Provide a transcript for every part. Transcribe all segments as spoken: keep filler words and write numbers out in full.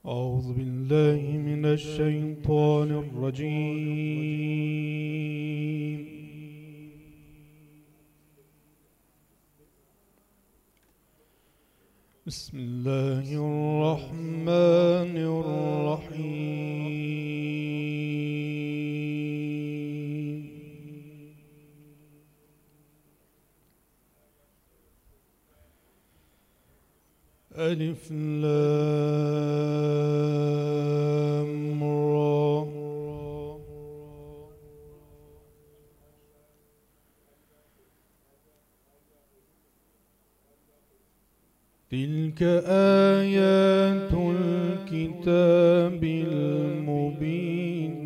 أعوذ بالله من الشيطان الرجيم. بسم الله الرحمن الرحيم. ألف لام را. تلك آيات الكتاب المبين.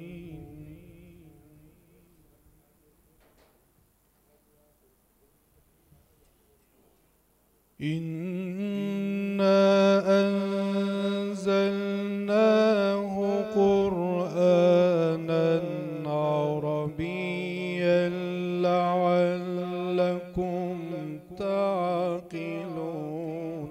إنا أنزلناه قرآنا عربيا لعلكم تعقلون.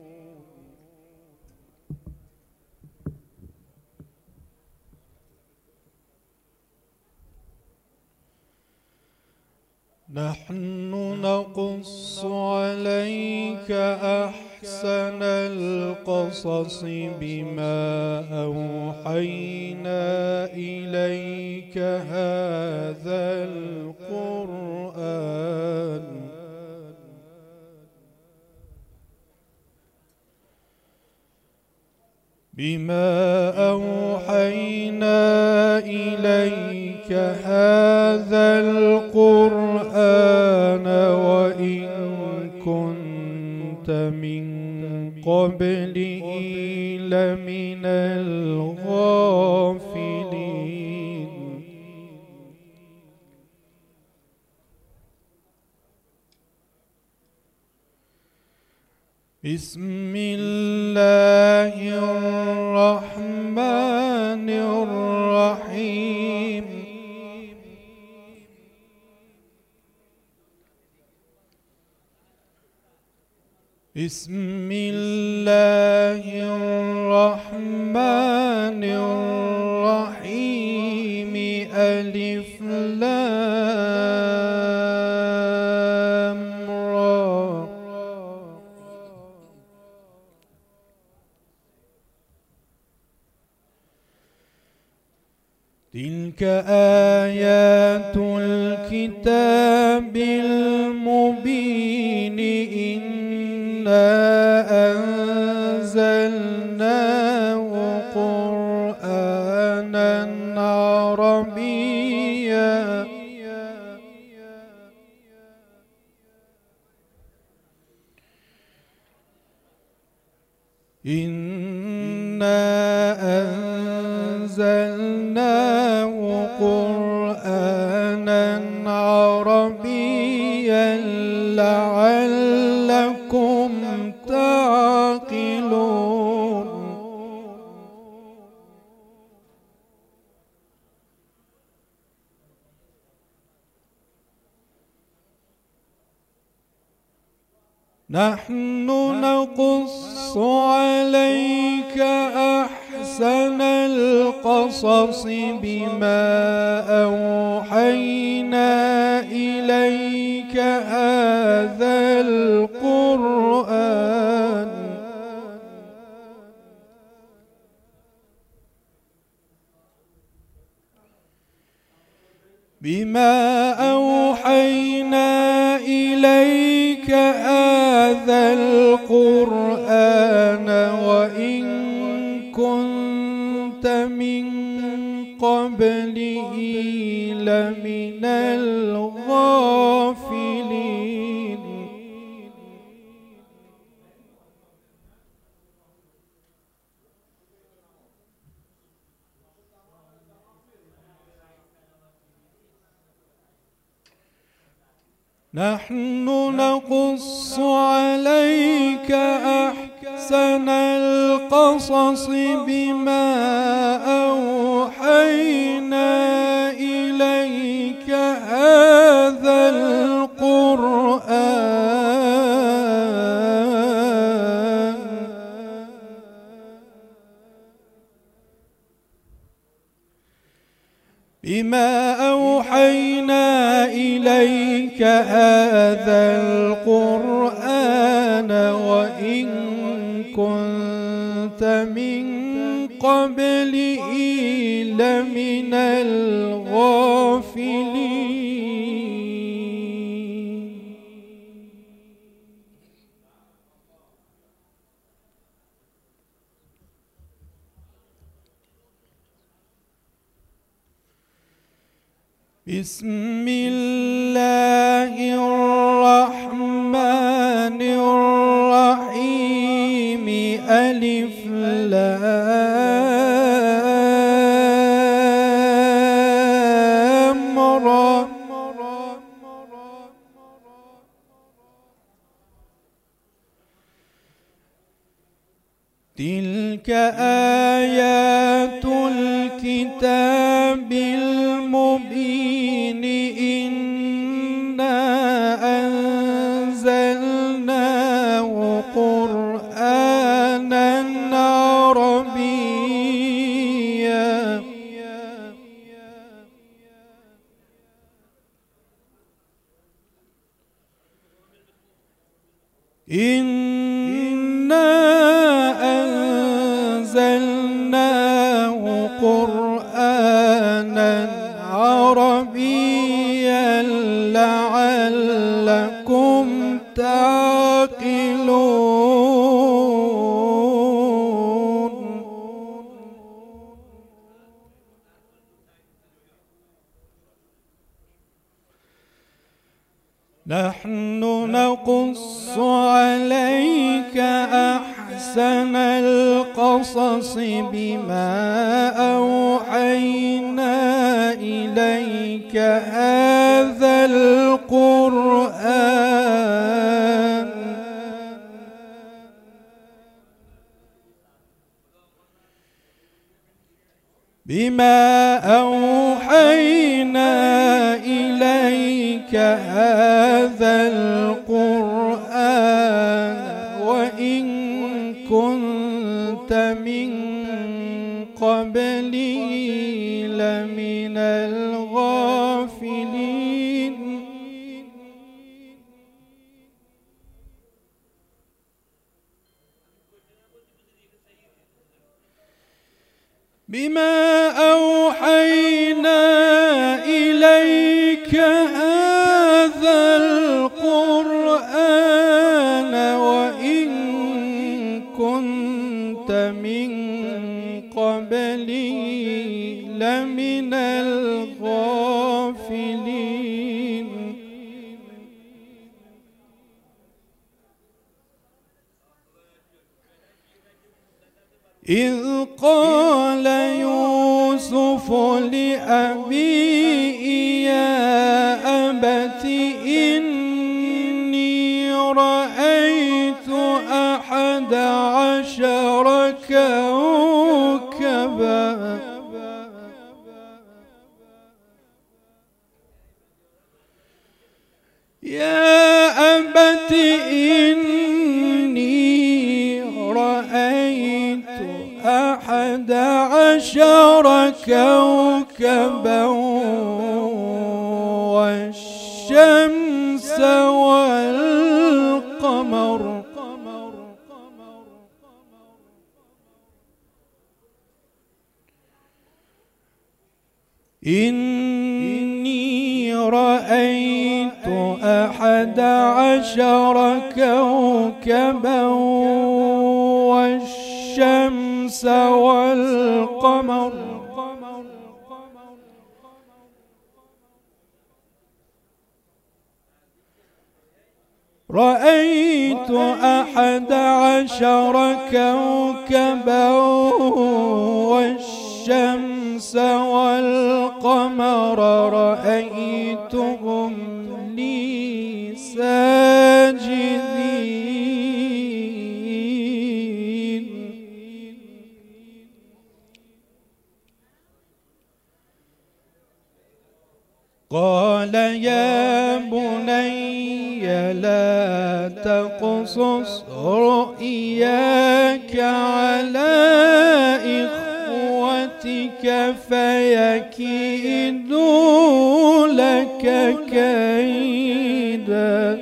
نحن نقص عليك أحسن القصص بما أوحينا إليك هذا القرآن بما أوحينا إليك هذا القرآن وإن كنت من قبله لمن الغافلين. بسم الله الرحمن الرحيم. بسم الله الرحمن الرحيم. ألف لام را. تلك آيات الكتاب المبين. إنا أنزلناه قرآنا عربيا إنا أنزلناه قرآنا عربيا لعلكم تعقلون. نحن نقص عليك أحسن القصص بما أوحينا إليك هذا القرآن بما أوحينا إليك هذا القرآن وإن كنت من قبله لمن الغافلين. نحن نقص عليك أحسن القصص بما أوحينا إليك هذا القرآن بما أوحينا إليك هذا القرآن وإن كنت من قبله لمن الغافلين. بسم الله الرحمن الرحيم. ألف لام را. تلك آيات الكتاب المبين. إنا أنزلناه قرآنا عربيا. إنا أنزلناه قرآنا عربيا لعلكم تعقلون. نحن نقص عليك أحسن القصص بما أوحينا إليك هذا القرآن بما أوحينا إليك هذا القرآن وإن كنت من قبله لمن الغافلين. بما أوحينا إليك هذا القرآن وإن كنت من قبله لمن الغافلين. إذ قال يوسف لأبيه يا أبت إني رأيت أحد عشر كوكبا يا أبت إني رأيت أحد عشر كوكبا والشمس والقمر إني رأيت أحد عشر كوكبا والشمس والقمر رأيت أحد عشر كوكبا والشمس والقمر رأيتهم لي ساجدين. قال يا بني لا تقصص رؤياك على إخوتك فيكيدوا لك كيدا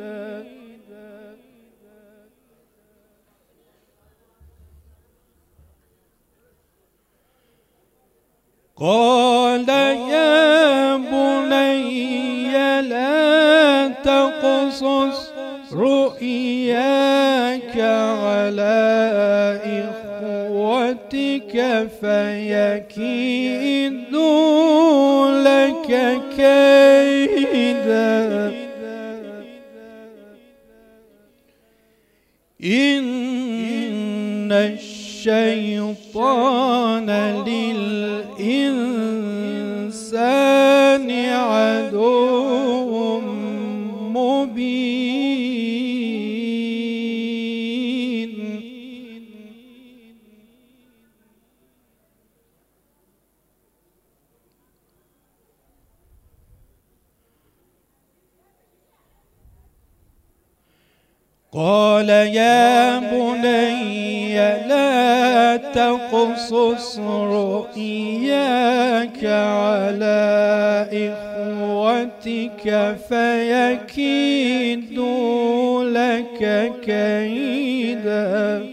قال يا بني لا تقصص رؤياك على إخوتك فيكيدوا لك كيدا إن الشيطان للإنسان عدو مبين قال يا بني لا تقصص رؤياك على إخوتك فيكيدوا لك كيدا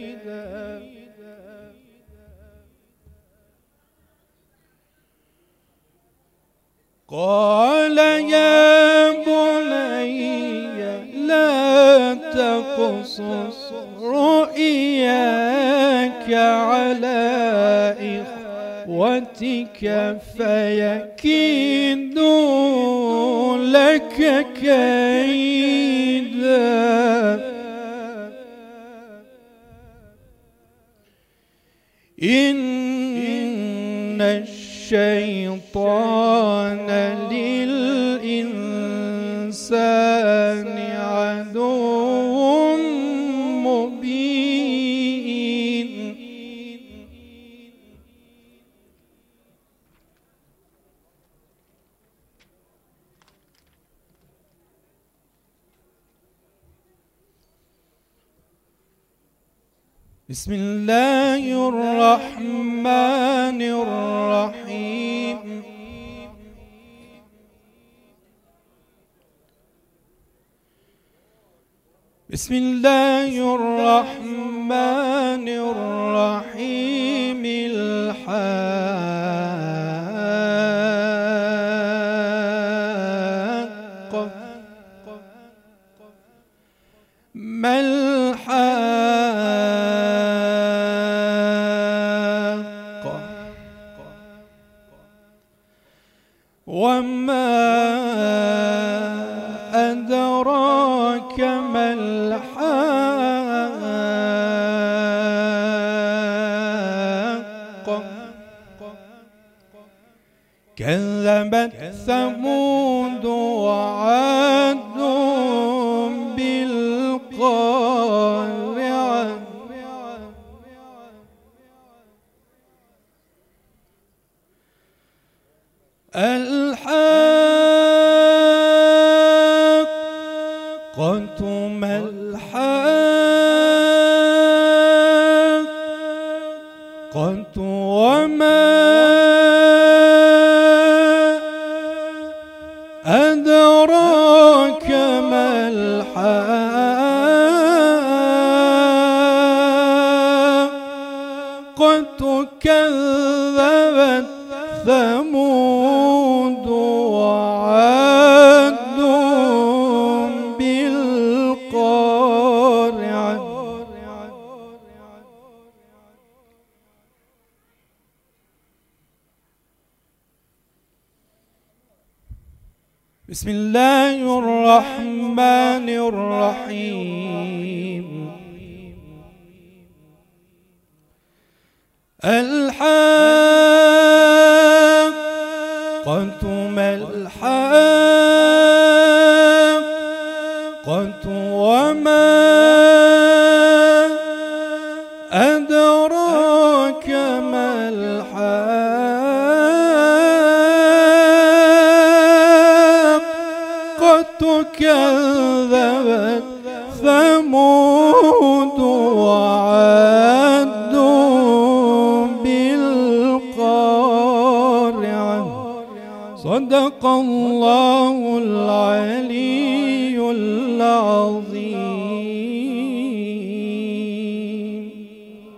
قال يا بني لا تقصص رؤياك على إخوتك فيكيدوا لك كيدا إن الشيطان للإنسان عدو مبين بسم الله الرحمن الرحيم بسم الله الرحمن الرحيم الحاقة ما الحاقة وما أدراك ما الحاقة كذبت ثمود وعاد بالقارعة الحاقة ما الحاقة وما أدراك ما الحاقة كذبت ثمود وعاد بالقارعة بسم الله الرحمن الرحيم الحاقة ما الحاقة وما أدراك ما الحاقة كذبت ثمود وعاد بالقارعة صدق الله العلي